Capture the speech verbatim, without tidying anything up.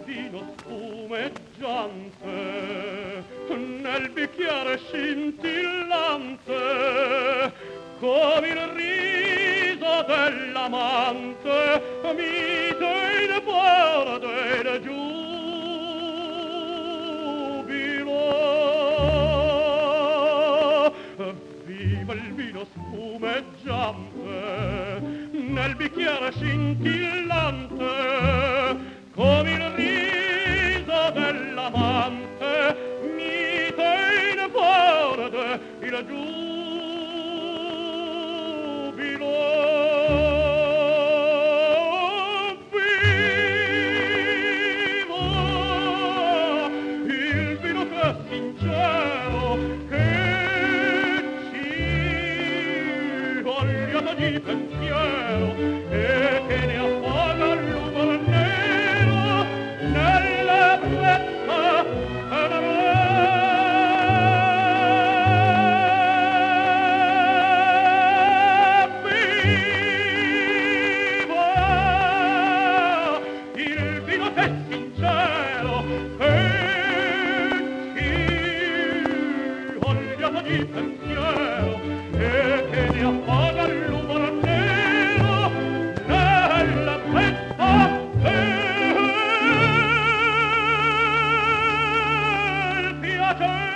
vino spumeggiante, nel bicchiere scintillante, come il riso dell'amante, mite in parte del giubilo. Viva il vino spumeggiante, nel bicchiere scintillante, come il riso dell'amante, mite in parte il giubilo. Viva il vino che è sincero, che ci voglia di pensiero e che ne affoga l'umor nero nella brezza e la viva il vino che è sincero, che ci voglia di pensiero e che ne affoga l'umor nero nella brezza del piacere.